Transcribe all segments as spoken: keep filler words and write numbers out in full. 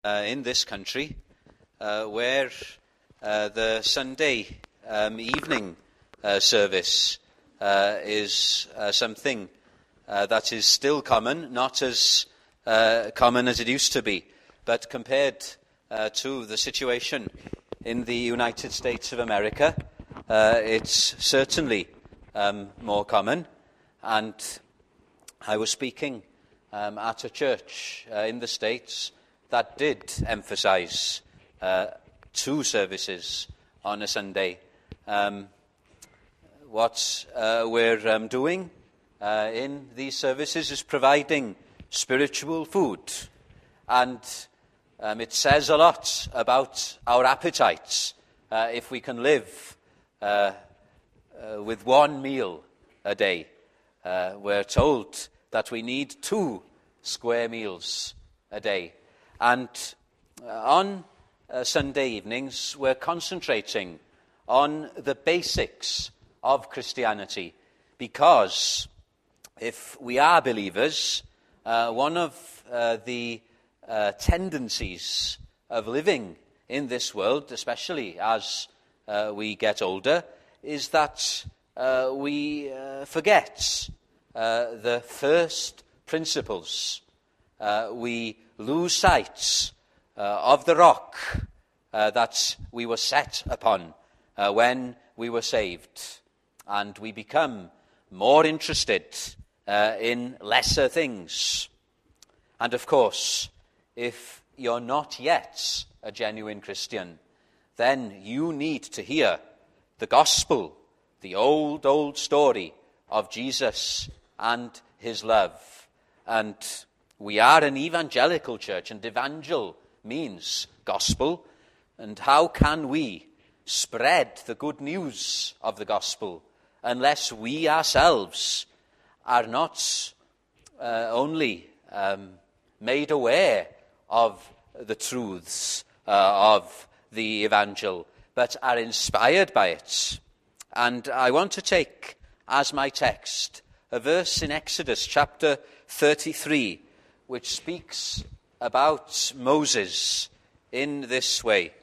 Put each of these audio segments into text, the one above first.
Uh, in this country, uh, where uh, the Sunday um, evening uh, service uh, is uh, something uh, that is still common, not as uh, common as it used to be, but compared uh, to the situation in the United States of America, uh, it's certainly um, more common. And I was speaking um, at a church uh, in the States that did emphasize uh, two services on a Sunday. Um, what uh, we're um, doing uh, in these services is providing spiritual food. And um, it says a lot about our appetites uh, if we can live uh, uh, with one meal a day. Uh, we're told that we need two square meals a day. And uh, on uh, Sunday evenings, we're concentrating on the basics of Christianity, because if we are believers, uh, one of uh, the uh, tendencies of living in this world, especially as uh, we get older, is that uh, we uh, forget uh, the first principles. Uh, we lose sight uh, of the rock uh, that we were set upon uh, when we were saved. And we become more interested uh, in lesser things. And of course, if you're not yet a genuine Christian, then you need to hear the gospel, the old, old story of Jesus and his love. And we are an evangelical church, and evangel means gospel. And how can we spread the good news of the gospel unless we ourselves are not uh, only um, made aware of the truths uh, of the evangel, but are inspired by it? And I want to take as my text a verse in Exodus chapter thirty-three, which speaks about Moses in this way.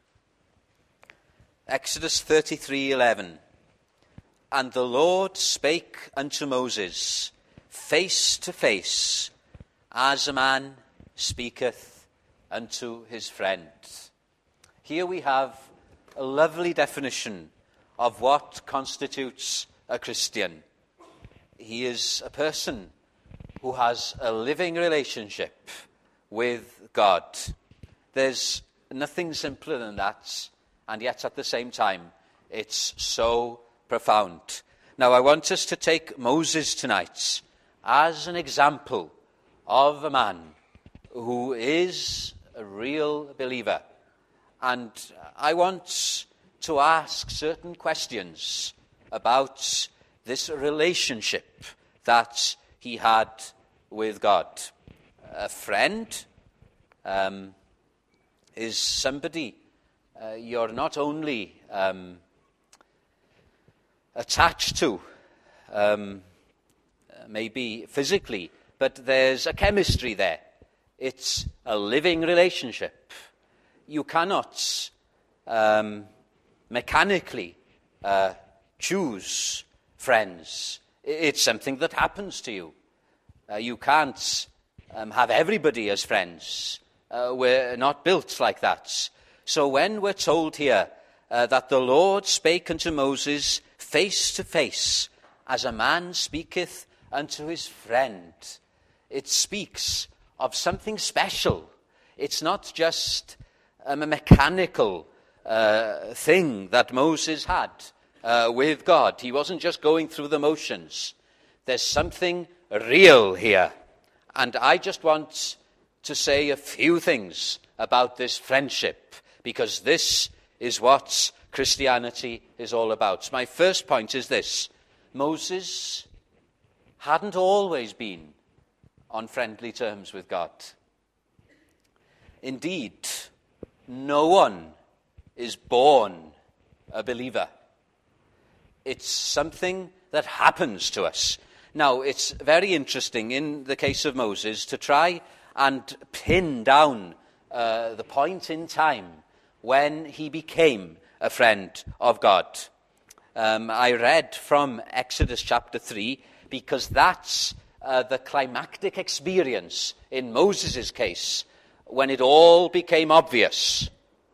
Exodus thirty-three eleven. And the Lord spake unto Moses face to face, as a man speaketh unto his friend. Here we have a lovely definition of what constitutes a Christian. He is a person who has a living relationship with God. There's nothing simpler than that, and yet at the same time, it's so profound. Now, I want us to take Moses tonight as an example of a man who is a real believer. And I want to ask certain questions about this relationship that he had with God. A friend um, is somebody uh, you're not only um, attached to, um, maybe physically, but there's a chemistry there. It's a living relationship. You cannot um, mechanically uh, choose friends. It's something that happens to you. Uh, you can't um, have everybody as friends. Uh, we're not built like that. So when we're told here uh, that the Lord spake unto Moses face to face, as a man speaketh unto his friend, it speaks of something special. It's not just um, a mechanical uh, thing that Moses had uh, with God. He wasn't just going through the motions. There's something real here. And I just want to say a few things about this friendship, because this is what Christianity is all about. My first point is this: Moses hadn't always been on friendly terms with God. Indeed, no one is born a believer. It's something that happens to us. Now, it's very interesting in the case of Moses to try and pin down uh, the point in time when he became a friend of God. Um, I read from Exodus chapter three because that's uh, the climactic experience in Moses' case when it all became obvious.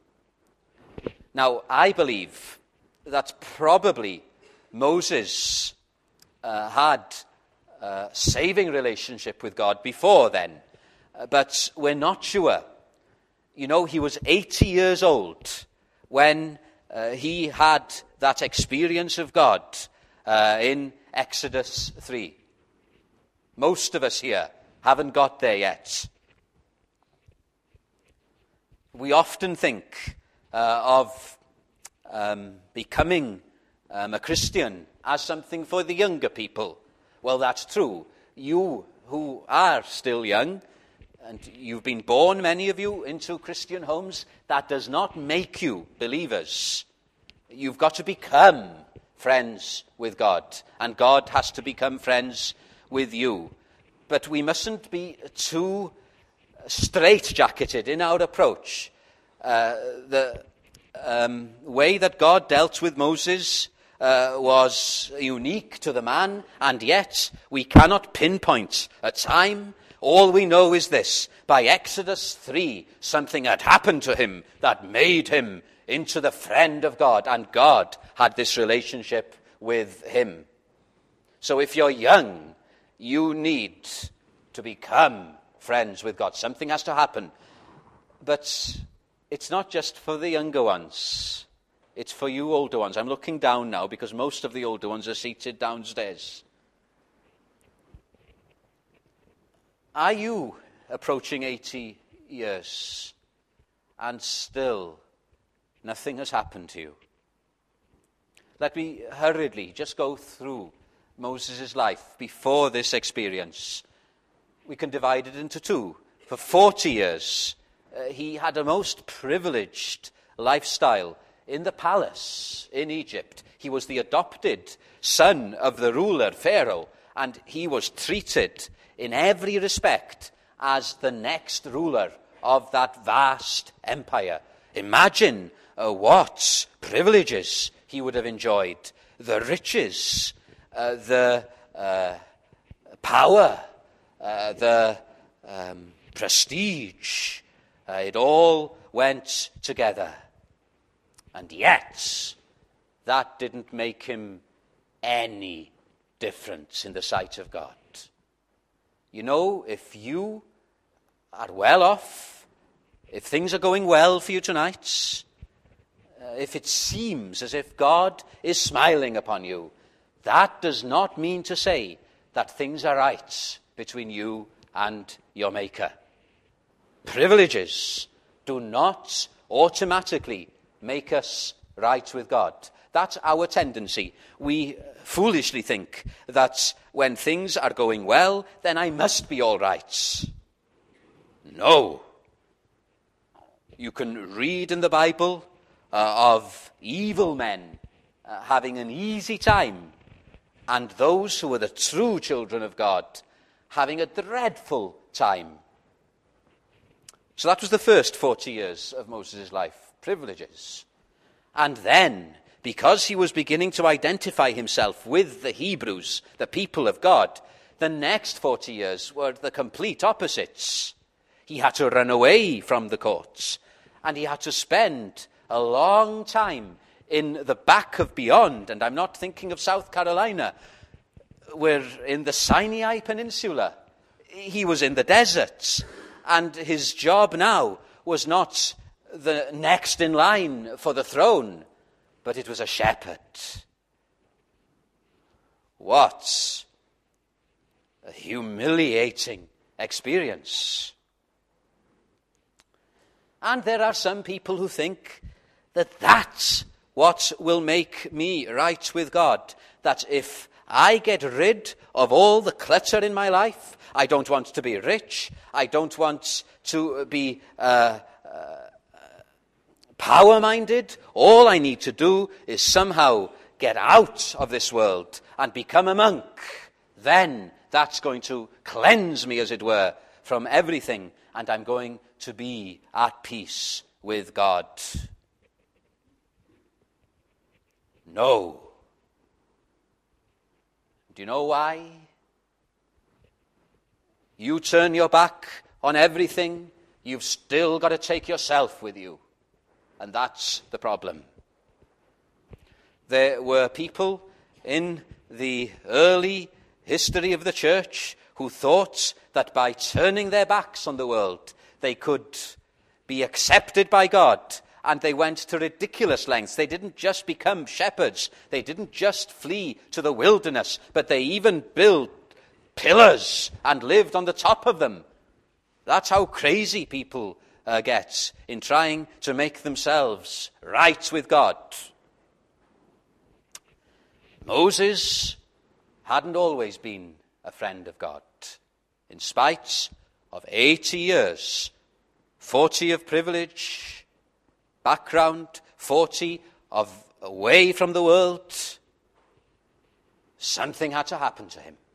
Now, I believe that probably Moses uh, had a saving relationship with God before then, uh, but we're not sure. You know, he was eighty years old when uh, he had that experience of God uh, in Exodus three. Most of us here haven't got there yet. We often think uh, of um, becoming um, a Christian as something for the younger people. Well, that's true. You who are still young, and you've been born, many of you, into Christian homes, that does not make you believers. You've got to become friends with God, and God has to become friends with you. But we mustn't be too straight-jacketed in our approach. Uh, the um, way that God dealt with Moses uh, was unique to the man, and yet we cannot pinpoint a time. All we know is this: by Exodus three, something had happened to him that made him into the friend of God, and God had this relationship with him. So if you're young, you need to become friends with God. Something has to happen. But it's not just for the younger ones. It's for you older ones. I'm looking down now because most of the older ones are seated downstairs. Are you approaching eighty years and still nothing has happened to you? Let me hurriedly just go through Moses' life before this experience. We can divide it into two. For forty years, uh, he had a most privileged lifestyle in the palace in Egypt. He was the adopted son of the ruler, Pharaoh, and he was treated in every respect as the next ruler of that vast empire. Imagine uh, what privileges he would have enjoyed. The riches, uh, the uh, power, uh, the um, prestige. Uh, it all went together. And yet, that didn't make him any difference in the sight of God. You know, if you are well off, if things are going well for you tonight, uh, if it seems as if God is smiling upon you, that does not mean to say that things are right between you and your Maker. Privileges do not automatically make us right with God. That's our tendency. We foolishly think that when things are going well, then I must be all right. No. You can read in the Bible uh, of evil men uh, having an easy time, and those who are the true children of God having a dreadful time. So that was the first forty years of Moses' life, privileges. And then, because he was beginning to identify himself with the Hebrews, the people of God, the next forty years were the complete opposites. He had to run away from the courts, and he had to spend a long time in the back of beyond, and I'm not thinking of South Carolina. We're in the Sinai Peninsula. He was in the deserts, and his job now was not the next in line for the throne, but it was a shepherd. What a humiliating experience. And there are some people who think that that's what will make me right with God. That if I get rid of all the clutter in my life, I don't want to be rich, I don't want to be uh, uh, power-minded, all I need to do is somehow get out of this world and become a monk. Then that's going to cleanse me, as it were, from everything, and I'm going to be at peace with God? No. Do you know why? You turn your back on everything, you've still got to take yourself with you. And that's the problem. There were people in the early history of the church who thought that by turning their backs on the world, they could be accepted by God. And they went to ridiculous lengths. They didn't just become shepherds. They didn't just flee to the wilderness, but they even built pillars and lived on the top of them. That's how crazy people uh, get in trying to make themselves right with God. Moses hadn't always been a friend of God. In spite of eighty years, forty of privilege, background, forty of away from the world, something had to happen to him.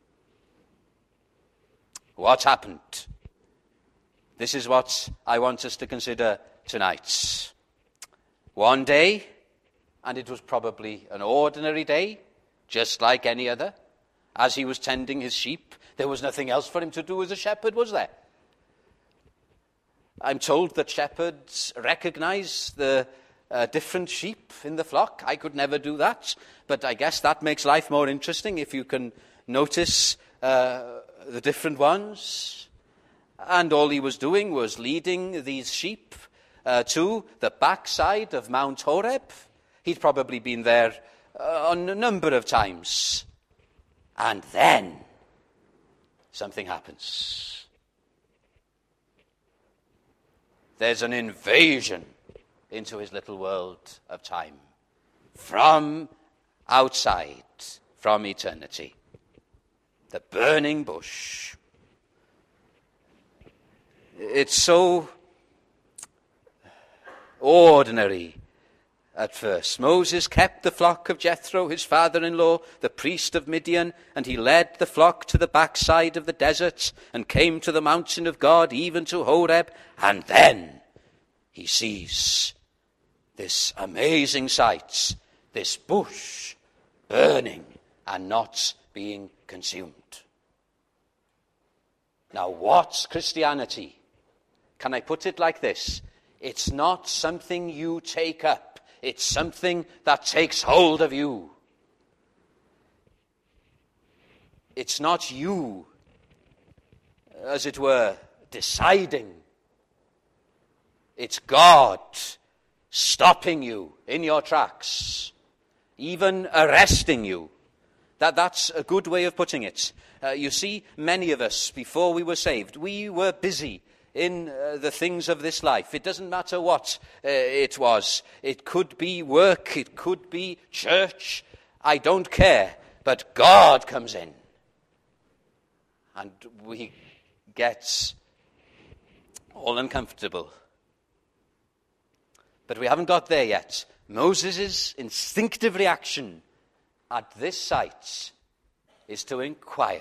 What happened? This is what I want us to consider tonight. One day, and it was probably an ordinary day, just like any other, as he was tending his sheep, there was nothing else for him to do as a shepherd, was there? I'm told that shepherds recognize the uh, different sheep in the flock. I could never do that, but I guess that makes life more interesting if you can notice uh, the different ones. And all he was doing was leading these sheep uh, to the backside of Mount Horeb. He'd probably been there uh, on a number of times. And then something happens. There's an invasion into his little world of time from outside, from eternity. The burning bush. It's so ordinary at first. Moses kept the flock of Jethro, his father-in-law, the priest of Midian, and he led the flock to the backside of the desert and came to the mountain of God, even to Horeb. And then he sees this amazing sight, this bush burning and not being consumed. Now, what's Christianity? Can I put it like this? It's not something you take up. It's something that takes hold of you. It's not you, as it were, deciding. It's God stopping you in your tracks, even arresting you. That, that's a good way of putting it. Uh, you see, many of us, before we were saved, we were busy in uh, the things of this life. It doesn't matter what uh, it was. It could be work, it could be church. I don't care. But God comes in. And we get all uncomfortable. But we haven't got there yet. Moses' instinctive reaction at this sight is to inquire.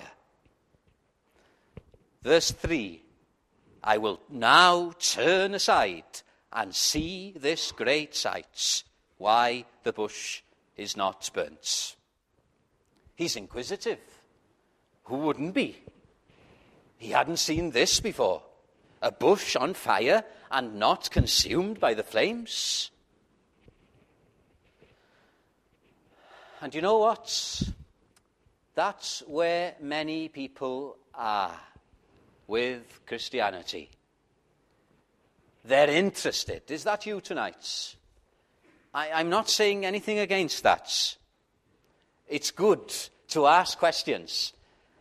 Verse three, I will now turn aside and see this great sight, why the bush is not burnt. He's inquisitive. Who wouldn't be? He hadn't seen this before. A bush on fire and not consumed by the flames. And you know what? That's where many people are with Christianity. They're interested. Is that you tonight? I, I'm not saying anything against that. It's good to ask questions.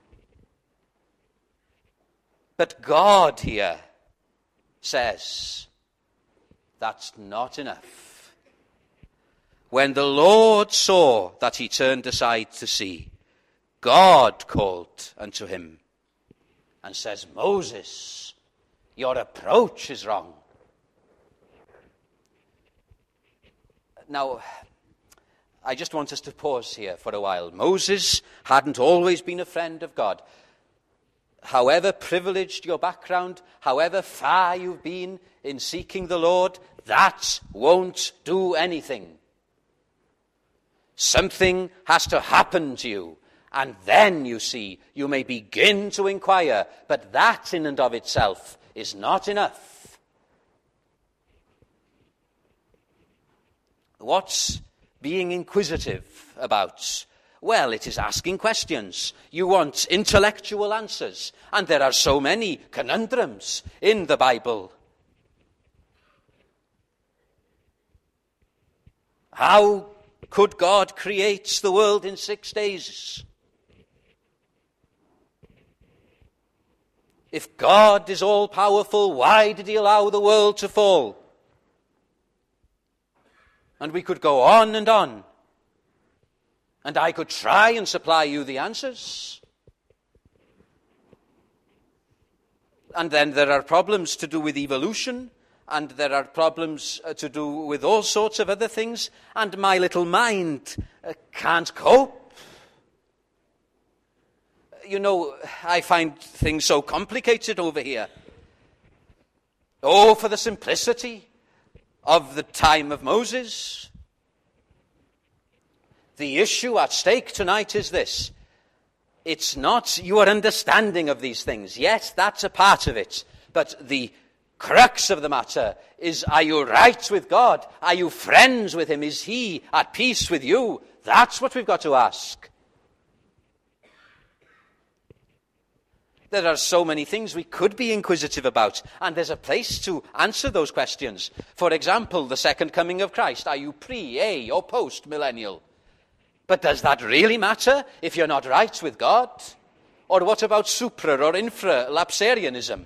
But God here says that's not enough. When the Lord saw that he turned aside to see, God called unto him and says, Moses, your approach is wrong. Now, I just want us to pause here for a while. Moses hadn't always been a friend of God. however privileged your background, however far you've been in seeking the Lord, that won't do anything. Something has to happen to you, and then, you see, you may begin to inquire, but that in and of itself is not enough. What's being inquisitive about? Well, it is asking questions. You want intellectual answers, and there are so many conundrums in the Bible. How could God create the world in six days? If God is all-powerful, why did he allow the world to fall? And we could go on and on. And I could try and supply you the answers. And then there are problems to do with evolution, and there are problems to do with all sorts of other things, and my little mind uh, can't cope. You know, I find things so complicated over here. Oh, for the simplicity of the time of Moses. The issue at stake tonight is this. It's not your understanding of these things. Yes, that's a part of it. But the crux of the matter is, are you right with God? Are you friends with him? Is he at peace with you? That's what we've got to ask. There are so many things we could be inquisitive about, and there's a place to answer those questions. For example, the second coming of Christ. Are you pre, a, or post-millennial? But does that really matter if you're not right with God? Or what about supra or infra-lapsarianism?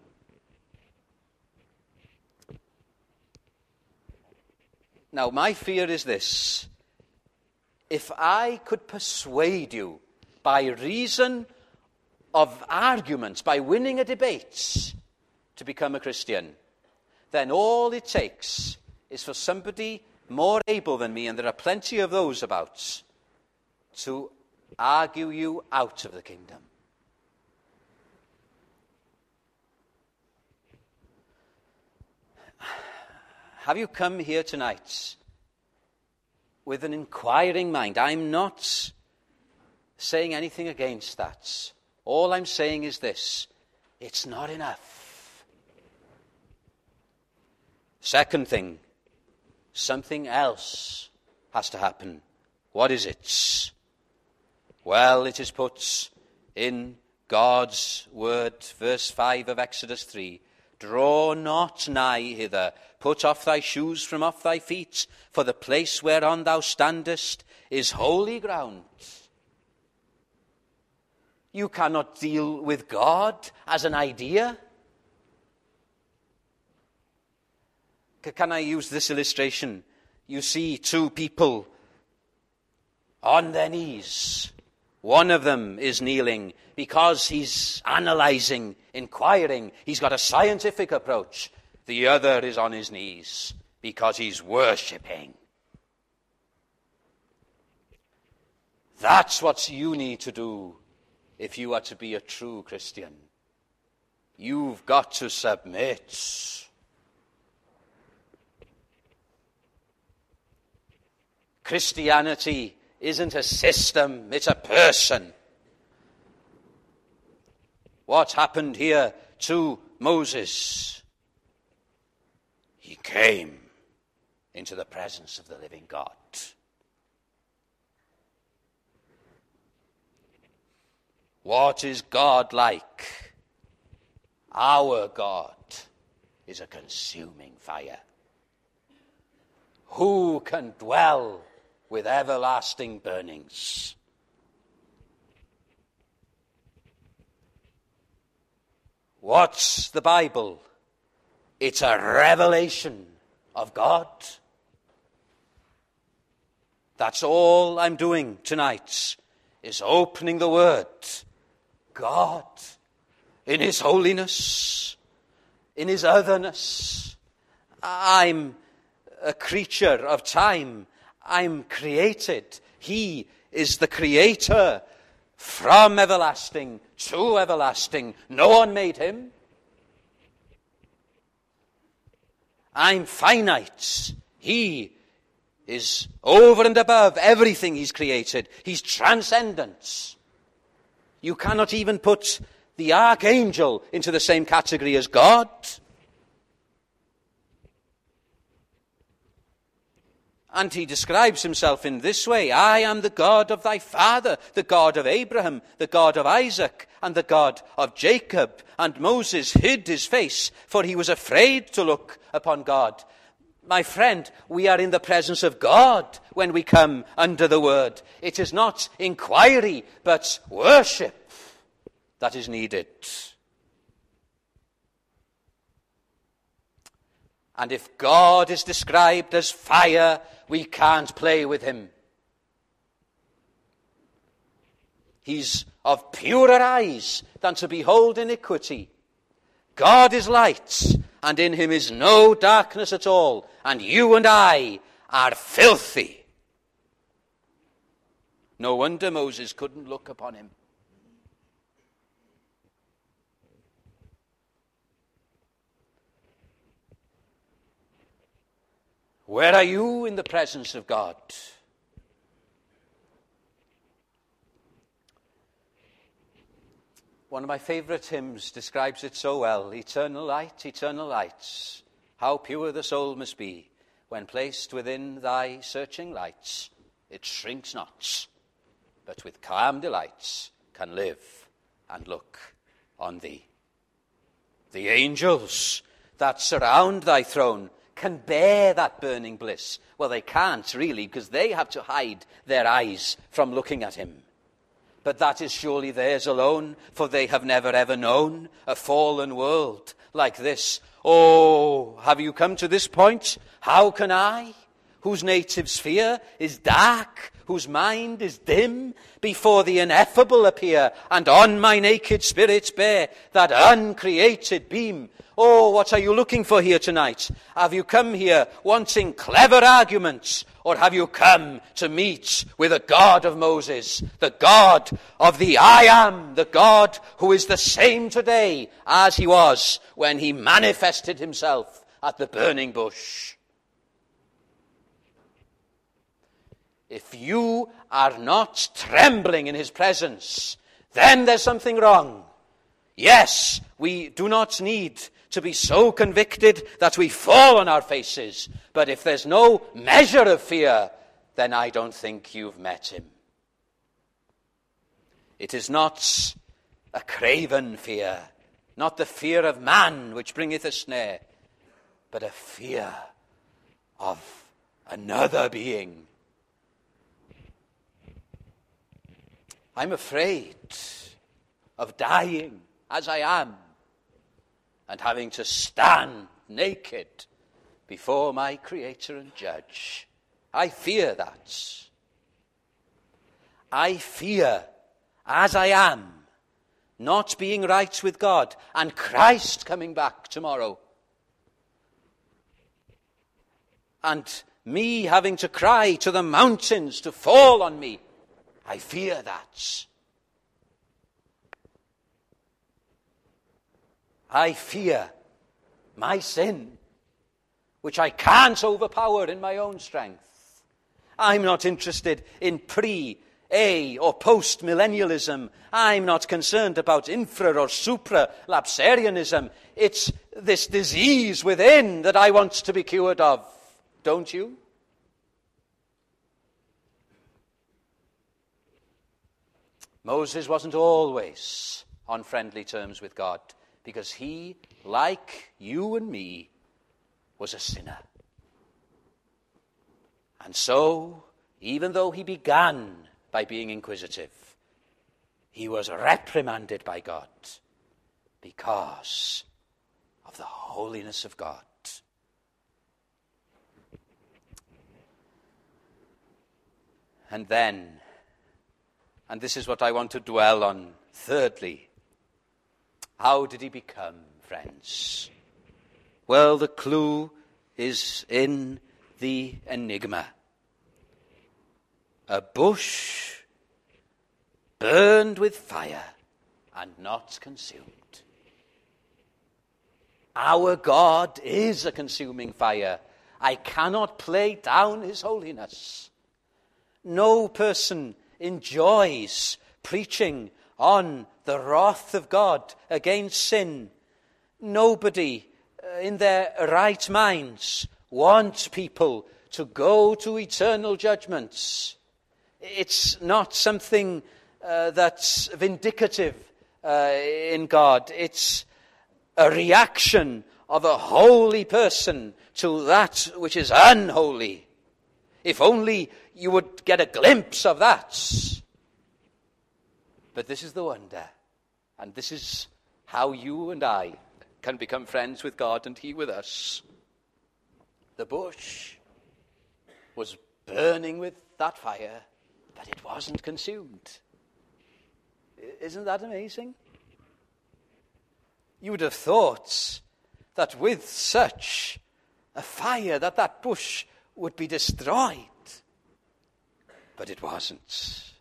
Now, my fear is this. If I could persuade you by reason of arguments, by winning a debate, to become a Christian, then all it takes is for somebody more able than me, and there are plenty of those about, to argue you out of the kingdom. Have you come here tonight with an inquiring mind? I'm not saying anything against that. All I'm saying is this: it's not enough. Second thing, something else has to happen. What is it? Well, it is put in God's word, verse five of Exodus three. Draw not nigh hither, put off thy shoes from off thy feet, for the place whereon thou standest is holy ground. You cannot deal with God as an idea. Can I use this illustration? You see two people on their knees. One of them is kneeling because he's analyzing, inquiring. He's got a scientific approach. The other is on his knees because he's worshipping. That's what you need to do if you are to be a true Christian. You've got to submit. Christianity isn't a system, it's a person. What happened here to Moses? He came into the presence of the living God. What is God like? Our God is a consuming fire. Who can dwell with everlasting burnings? What's the Bible? It's a revelation of God. That's all I'm doing tonight, is opening the Word. God, in his holiness, in his otherness. I'm a creature of time. I'm created. He is the creator from everlasting true, everlasting. No one made him. I'm finite. He is over and above everything he's created. He's transcendent. You cannot even put the archangel into the same category as God. And he describes himself in this way: I am the God of thy father, the God of Abraham, the God of Isaac, and the God of Jacob. And Moses hid his face, for he was afraid to look upon God. My friend, we are in the presence of God when we come under the word. It is not inquiry, but worship that is needed. And if God is described as fire, we can't play with him. He's of purer eyes than to behold iniquity. God is light, and in him is no darkness at all. And you and I are filthy. No wonder Moses couldn't look upon him. Where are you in the presence of God? One of my favorite hymns describes it so well. Eternal light, eternal lights, how pure the soul must be when placed within thy searching lights. It shrinks not, but with calm delights can live and look on thee. The angels that surround thy throne can bear that burning bliss. Well, they can't really, because they have to hide their eyes from looking at him. But that is surely theirs alone, for they have never ever known a fallen world like this. Oh, have you come to this point? How can I, whose native sphere is dark, whose mind is dim, before the ineffable appear, and on my naked spirit bear that uncreated beam? Oh, what are you looking for here tonight? Have you come here wanting clever arguments, or have you come to meet with the God of Moses, the God of the I Am, the God who is the same today as he was when he manifested himself at the burning bush? If you are not trembling in his presence, then there's something wrong. Yes, we do not need to be so convicted that we fall on our faces. But if there's no measure of fear, then I don't think you've met him. It is not a craven fear, not the fear of man which bringeth a snare, but a fear of another being. I'm afraid of dying as I am, and having to stand naked before my Creator and Judge. I fear that. I fear, as I am, not being right with God, and Christ coming back tomorrow. And me having to cry to the mountains to fall on me. I fear that. I fear my sin, which I can't overpower in my own strength. I'm not interested in pre, a, or post-millennialism. I'm not concerned about infra or supra-lapsarianism. It's this disease within that I want to be cured of. Don't you? Moses wasn't always on friendly terms with God, because he, like you and me, was a sinner. And so, even though he began by being inquisitive, he was reprimanded by God because of the holiness of God. And then, and this is what I want to dwell on, thirdly, how did he become, friends? Well, the clue is in the enigma. A bush burned with fire and not consumed. Our God is a consuming fire. I cannot play down his holiness. No person enjoys preaching on the wrath of God against sin. Nobody uh, in their right minds wants people to go to eternal judgments. It's not something uh, that's vindicative uh, in God. It's a reaction of a holy person to that which is unholy. If only you would get a glimpse of that. But this is the wonder, and this is how you and I can become friends with God and he with us. The bush was burning with that fire, but it wasn't consumed. Isn't that amazing? You would have thought that with such a fire that that bush would be destroyed. But it wasn't.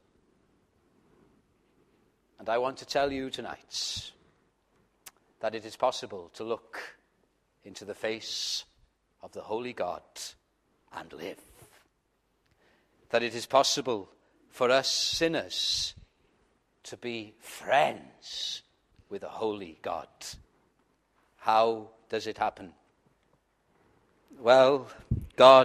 And I want to tell you tonight that it is possible to look into the face of the holy God and live. That it is possible for us sinners to be friends with a holy God. How does it happen? Well, God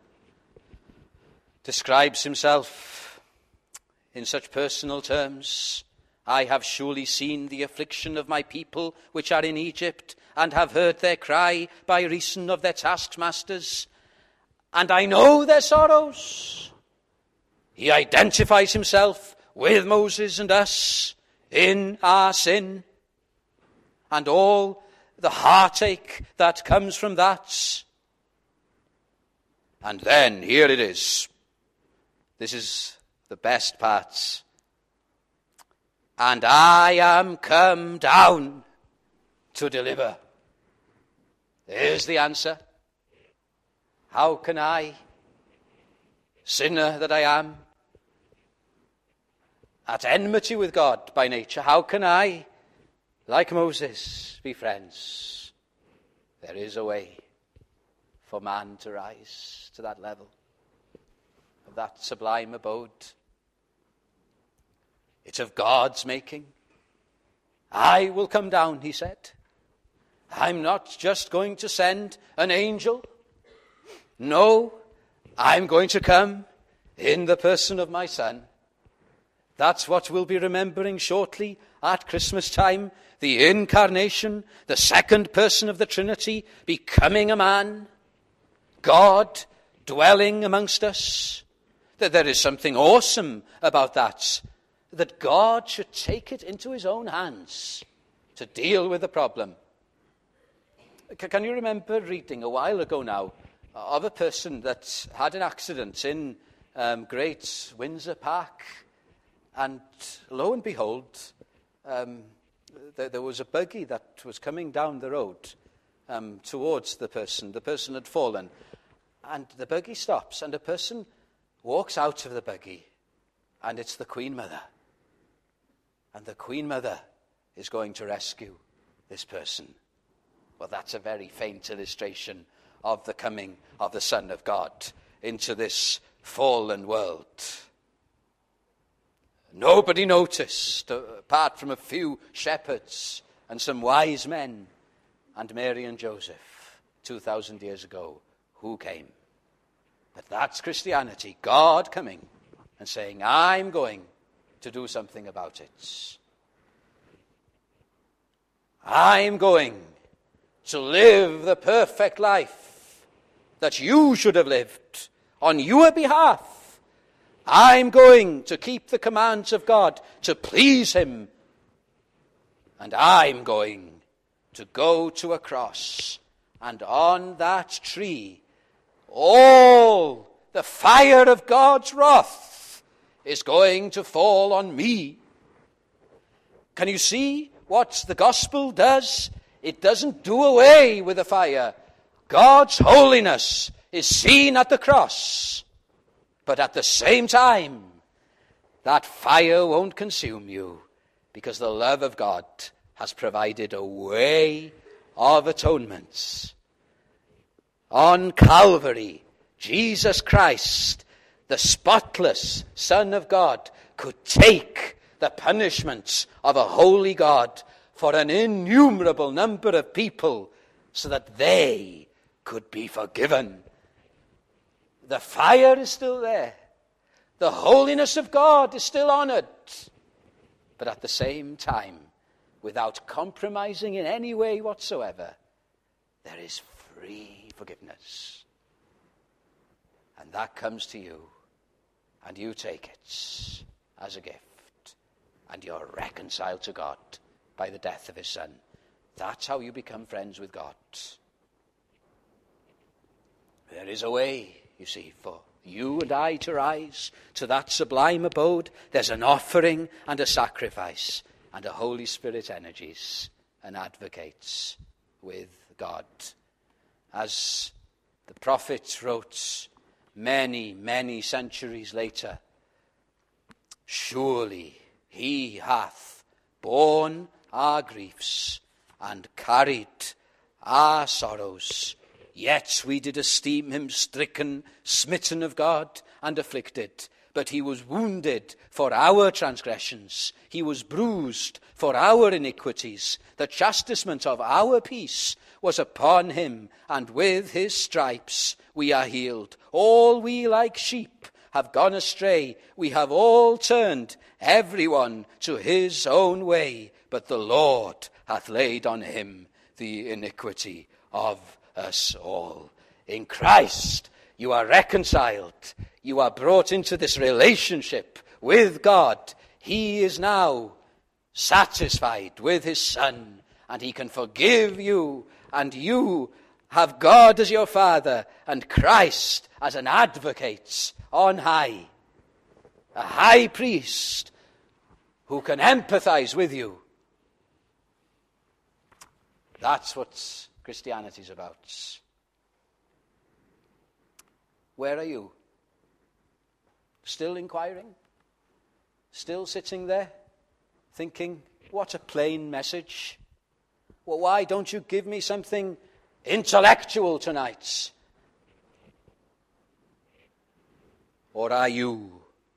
describes himself in such personal terms. I have surely seen the affliction of my people which are in Egypt, and have heard their cry by reason of their taskmasters, and I know their sorrows. He identifies himself with Moses and us in our sin, and all the heartache that comes from that. And then, here it is. This is the best part. And I am come down to deliver. There's the answer. How can I, sinner that I am, at enmity with God by nature, how can I, like Moses, be friends? There is a way for man to rise to that level of that sublime abode. It's of God's making. I will come down, he said. I'm not just going to send an angel. No, I'm going to come in the person of my Son. That's what we'll be remembering shortly at Christmas time. The incarnation, the second person of the Trinity, becoming a man. God dwelling amongst us. That there is something awesome about that. That God should take it into his own hands to deal with the problem. Can you remember reading a while ago now of a person that had an accident in um, Great Windsor Park? And lo and behold, um, there, there was a buggy that was coming down the road um, towards the person. The person had fallen. And the buggy stops, and a person walks out of the buggy, and it's the Queen Mother. And the Queen Mother is going to rescue this person. Well, that's a very faint illustration of the coming of the Son of God into this fallen world. Nobody noticed, apart from a few shepherds and some wise men and Mary and Joseph, two thousand years ago, who came. But that's Christianity, God coming and saying, I'm going to do something about it. I'm going to live the perfect life that you should have lived on your behalf. I'm going to keep the commands of God to please him. And I'm going to go to a cross. And on that tree, all the fire of God's wrath is going to fall on me. Can you see what the gospel does? It doesn't do away with the fire. God's holiness is seen at the cross. But at the same time, that fire won't consume you because the love of God has provided a way of atonement. On Calvary, Jesus Christ, the spotless Son of God, could take the punishments of a holy God for an innumerable number of people so that they could be forgiven. The fire is still there. The holiness of God is still honored. But at the same time, without compromising in any way whatsoever, there is free forgiveness. And that comes to you, and you take it as a gift, and you're reconciled to God by the death of his Son. That's how you become friends with God. There is a way, you see, for you and I to rise to that sublime abode. There's an offering and a sacrifice, and a Holy Spirit energies and advocates with God. As the prophet wrote many, many centuries later, surely he hath borne our griefs and carried our sorrows. Yet we did esteem him stricken, smitten of God, and afflicted. But he was wounded for our transgressions. He was bruised for our iniquities. The chastisement of our peace was upon him, and with his stripes we are healed. All we like sheep have gone astray. We have all turned, everyone, to his own way. But the Lord hath laid on him the iniquity of us all. In Christ, you are reconciled. You are brought into this relationship with God. He is now satisfied with his Son, and he can forgive you, and you have God as your Father and Christ as an advocate on high, a high priest who can empathize with you. That's what Christianity is about. Where are you? Still inquiring? Still sitting there thinking, what a plain message. Well, why don't you give me something intellectual tonight? Or are you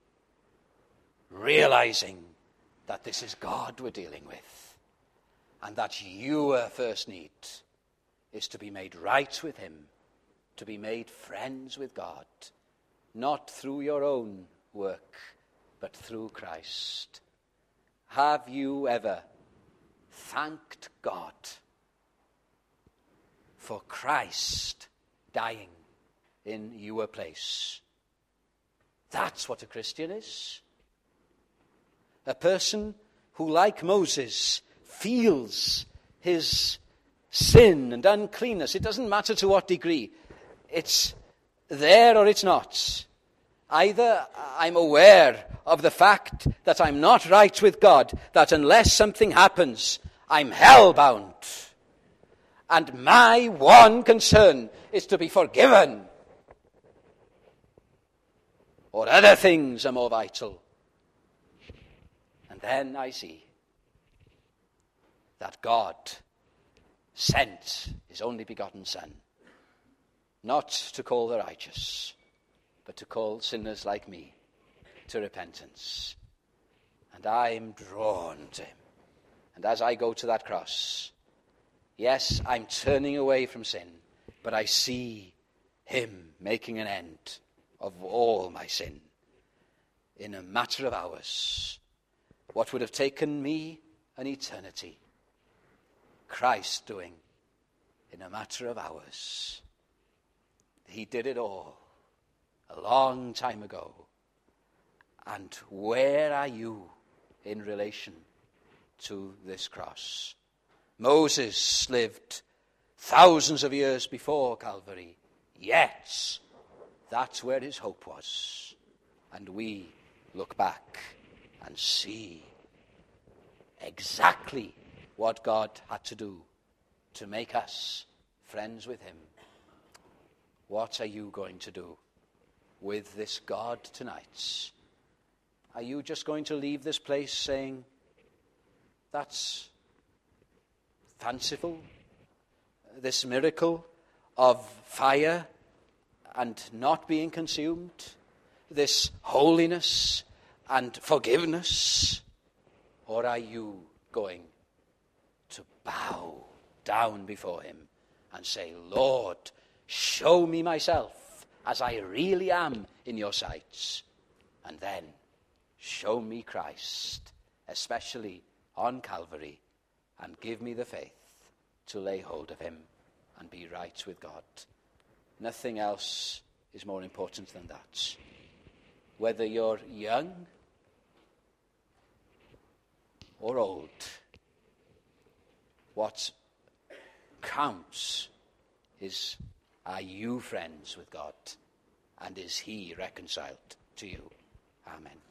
realizing that this is God we're dealing with, and that your first need is to be made right with him, to be made friends with God, not through your own work, but through Christ? Have you ever thanked God for Christ dying in your place? That's what a Christian is. A person who, like Moses, feels his sin and uncleanness. It doesn't matter to what degree. It's there or it's not. Either I'm aware of the fact that I'm not right with God, that unless something happens, I'm hell-bound. And my one concern is to be forgiven. Or other things are more vital. And then I see that God sent his only begotten Son, not to call the righteous, but to call sinners like me to repentance. And I'm drawn to him. And as I go to that cross, yes, I'm turning away from sin, but I see him making an end of all my sin in a matter of hours. What would have taken me an eternity, Christ doing in a matter of hours. He did it all a long time ago. And where are you in relation to this cross? Moses lived thousands of years before Calvary, yet that's where his hope was. And we look back and see exactly what God had to do to make us friends with him. What are you going to do with this God tonight? Are you just going to leave this place saying, that's fanciful. This miracle of fire and not being consumed, this holiness and forgiveness, or are you going to bow down before him and say, Lord, show me myself as I really am in your sight, and then show me Christ, especially on Calvary, and give me the faith to lay hold of him and be right with God. Nothing else is more important than that. Whether you're young or old, what counts is, are you friends with God? And is he reconciled to you? Amen.